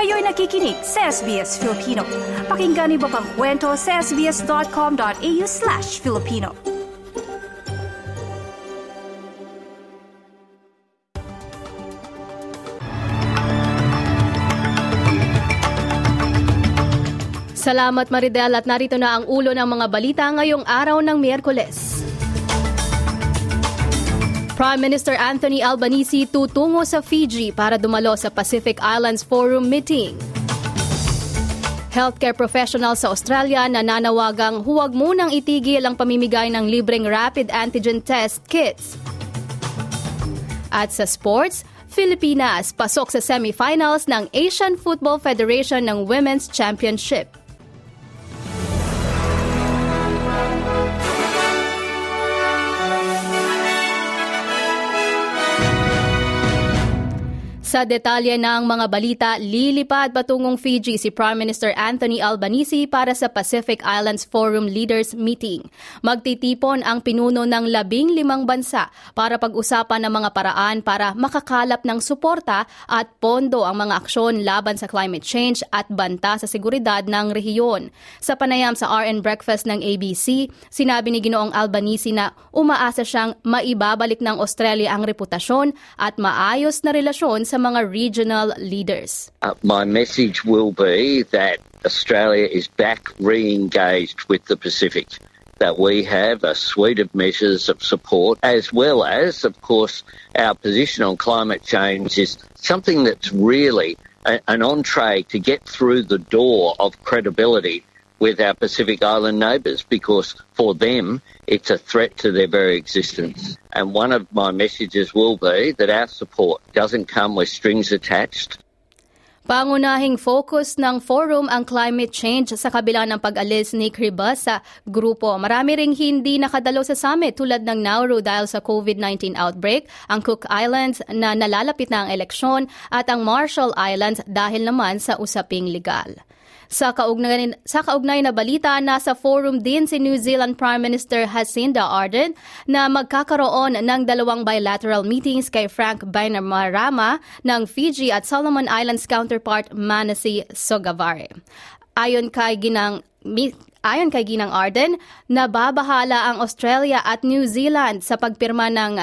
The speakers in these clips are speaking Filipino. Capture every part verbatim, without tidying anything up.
Kayo'y nakikinig sa S B S Filipino. Pakinggan niyo pa ang kwento sa sbs.com.au slash Filipino. Salamat Maridel at narito na ang ulo ng mga balita ngayong araw ng Miyerkules. Prime Minister Anthony Albanese tutungo sa Fiji para dumalo sa Pacific Islands Forum meeting. Healthcare professionals sa Australia nananawagang huwag munang itigil ang pamimigay ng libreng rapid antigen test kits. At sa sports, Pilipinas pasok sa semifinals ng Asian Football Federation ng Women's Championship. Sa detalye ng mga balita, lilipad patungong Fiji si Prime Minister Anthony Albanese para sa Pacific Islands Forum Leaders Meeting. Magtitipon ang pinuno ng labing limang bansa para pag-usapan ng mga paraan para makakalap ng suporta at pondo ang mga aksyon laban sa climate change at banta sa seguridad ng rehiyon. Sa panayam sa R N Breakfast ng A B C, sinabi ni Ginoong Albanese na umaasa siyang maibabalik ng Australia ang reputasyon at maayos na relasyon sa mga regional leaders. Uh, my message will be that Australia is back re-engaged with the Pacific, that we have a suite of measures of support, as well as, of course, our position on climate change is something that's really a, an entree to get through the door of credibility with our Pacific Island neighbours, because for them it's a threat to their very existence. And one of my messages will be that our support doesn't come with strings attached. Pangunahing focus ng forum ang climate change sa kabila ng pag-alis ni Kiribati sa grupo. Marami ring hindi nakadalo sa summit tulad ng Nauru dahil sa COVID nineteen outbreak, ang Cook Islands na nalalapit na ang eleksyon at ang Marshall Islands dahil naman sa usaping legal. Sa kaugnay, sa kaugnay na balita, nasa forum din si New Zealand Prime Minister Jacinda Ardern na magkakaroon ng dalawang bilateral meetings kay Frank Bainimarama ng Fiji at Solomon Islands counterpart Manasseh Sogavare. Ayon kay Ginang Ayon kay Ginang Ardern, nababahala ang Australia at New Zealand sa pagpirma ng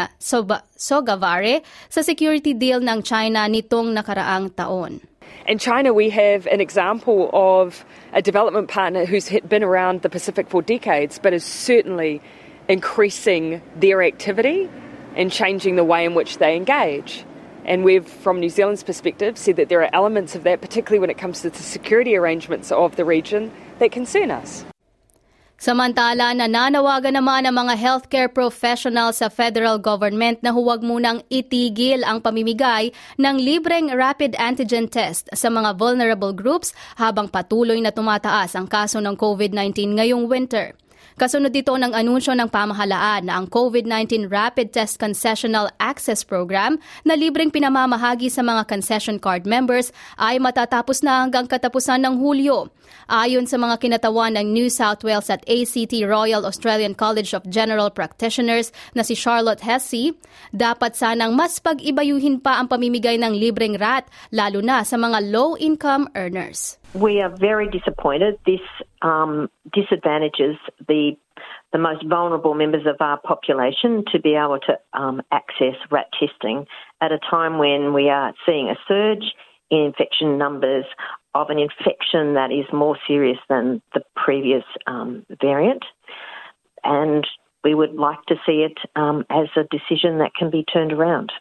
Sogavare sa security deal ng China nitong nakaraang taon. In China, we have an example of a development partner who's been around the Pacific for decades, but is certainly increasing their activity and changing the way in which they engage. And we've, from New Zealand's perspective, said that there are elements of that, particularly when it comes to the security arrangements of the region, that concern us. Samantala, nananawagan naman ang mga healthcare professionals sa federal government na huwag munang itigil ang pamimigay ng libreng rapid antigen test sa mga vulnerable groups habang patuloy na tumataas ang kaso ng COVID nineteen ngayong winter. Kasunod dito ng anunsyo ng pamahalaan na ang COVID nineteen Rapid Test Concessional Access Program na libreng pinamamahagi sa mga concession card members ay matatapos na hanggang katapusan ng Hulyo. Ayon sa mga kinatawan ng New South Wales at A C T Royal Australian College of General Practitioners na si Charlotte Hesse, dapat sanang mas pag-ibayuhin pa ang pamimigay ng libreng rat lalo na sa mga low-income earners. We are very disappointed. This um, disadvantages the the most vulnerable members of our population to be able to um, access rat testing at a time when we are seeing a surge in infection numbers of an infection that is more serious than the previous um, variant. And we would like to see it um, as a decision that can be turned around.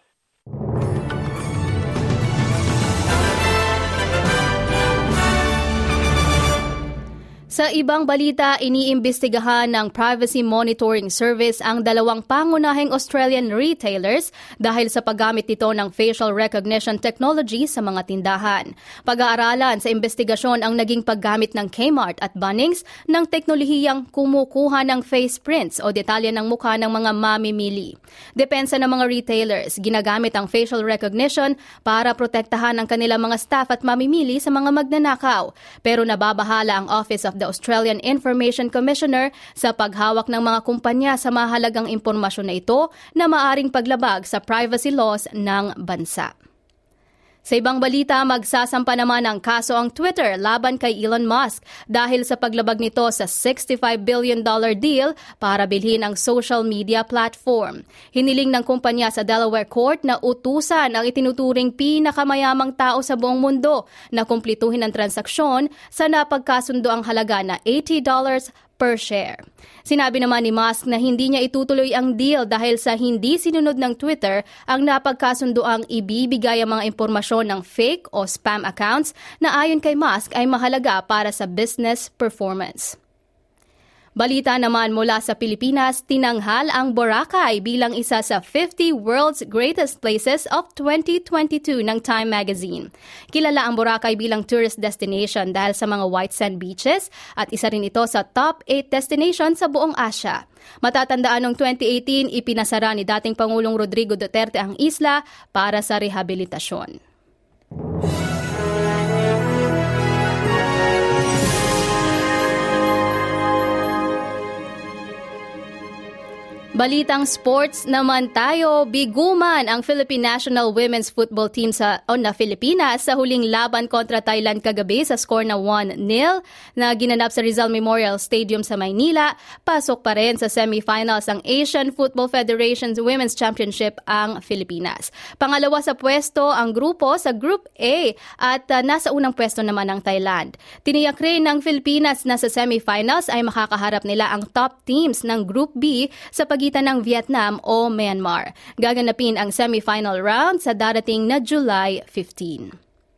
Sa ibang balita, iniimbestigahan ng Privacy Monitoring Service ang dalawang pangunahing Australian retailers dahil sa paggamit nito ng facial recognition technology sa mga tindahan. Pag-aaralan sa investigasyon ang naging paggamit ng Kmart at Bunnings ng teknolohiyang kumukuha ng face prints o detalye ng mukha ng mga mamimili. Depensa ng mga retailers, ginagamit ang facial recognition para protektahan ang kanilang mga staff at mamimili sa mga magnanakaw. Pero nababahala ang Office of the Australian Information Commissioner sa paghawak ng mga kumpanya sa mahalagang impormasyon na ito na maaring paglabag sa privacy laws ng bansa. Sa ibang balita, magsasampa naman ng kaso ang Twitter laban kay Elon Musk dahil sa paglabag nito sa sixty-five billion dollars deal para bilhin ang social media platform. Hiniling ng kumpanya sa Delaware Court na utusan ang itinuturing pinakamayamang tao sa buong mundo na kumplituhin ang transaksyon sa napagkasundo ang halaga na eighty dollars per share. Sinabi naman ni Musk na hindi niya itutuloy ang deal dahil sa hindi sinunod ng Twitter ang napagkasundoang ibibigay ang mga impormasyon ng fake o spam accounts na ayon kay Musk ay mahalaga para sa business performance. Balita naman mula sa Pilipinas, tinanghal ang Boracay bilang isa sa fifty World's Greatest Places of twenty twenty-two ng Time Magazine. Kilala ang Boracay bilang tourist destination dahil sa mga white sand beaches at isa rin ito sa top eight destination sa buong Asia. Matatandaan noong twenty eighteen, ipinasara ni dating Pangulong Rodrigo Duterte ang isla para sa rehabilitasyon. Balitang sports naman tayo, biguman ang Philippine National Women's Football Team sa o na Pilipinas sa huling laban kontra Thailand kagabi sa score na one nil na ginanap sa Rizal Memorial Stadium sa Maynila. Pasok pa rin sa semifinals ang Asian Football Federation's Women's Championship ang Pilipinas. Pangalawa sa pwesto ang grupo sa Group A at uh, nasa unang pwesto naman ang Thailand. Tiniyak rin ng Pilipinas na sa semifinals ay makakaharap nila ang top teams ng Group B sa pag ng Vietnam o Myanmar. Gaganapin ang semifinal round sa darating na July fifteenth.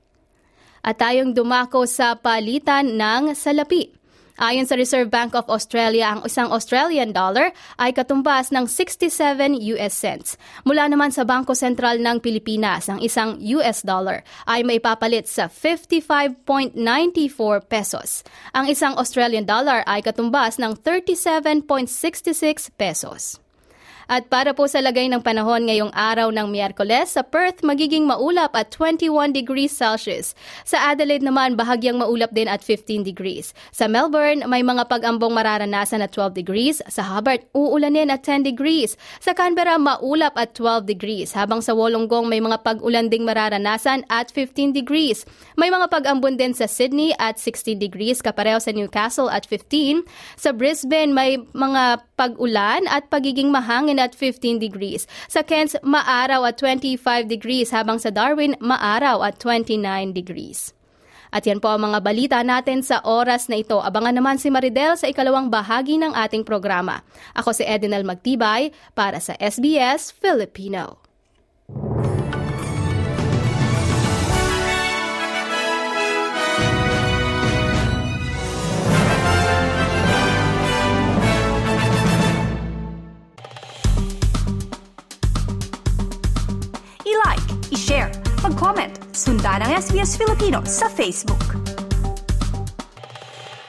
At tayong dumako sa palitan ng salapi. Ayon sa Reserve Bank of Australia, ang isang Australian dollar ay katumbas ng sixty-seven U S cents. Mula naman sa Bangko Sentral ng Pilipinas, ang isang U S dollar ay maipapalit sa fifty-five point nine four pesos. Ang isang Australian dollar ay katumbas ng thirty-seven point six six pesos. At para po sa lagay ng panahon ngayong araw ng Miyerkules, sa Perth magiging maulap at twenty-one degrees Celsius. Sa Adelaide naman bahagyang maulap din at fifteen degrees. Sa Melbourne may mga pag-ambong mararanasan at twelve degrees. Sa Hobart uulanin at ten degrees. Sa Canberra maulap at twelve degrees. Habang sa Wollongong may mga pag-ulan ding mararanasan at fifteen degrees. May mga pag-ambon din sa Sydney at sixteen degrees, kapareho sa Newcastle at fifteen. Sa Brisbane may mga pag-ulan at pagiging mahangin at fifteen degrees. Sa Cairns, maaraw at twenty-five degrees, habang sa Darwin, maaraw at twenty-nine degrees. At yan po ang mga balita natin sa oras na ito. Abangan naman si Maridel sa ikalawang bahagi ng ating programa. Ako si Edinel Magtibay para sa S B S Filipino. I-like, i-share, mag-comment, sundan ang S B S Filipino sa Facebook.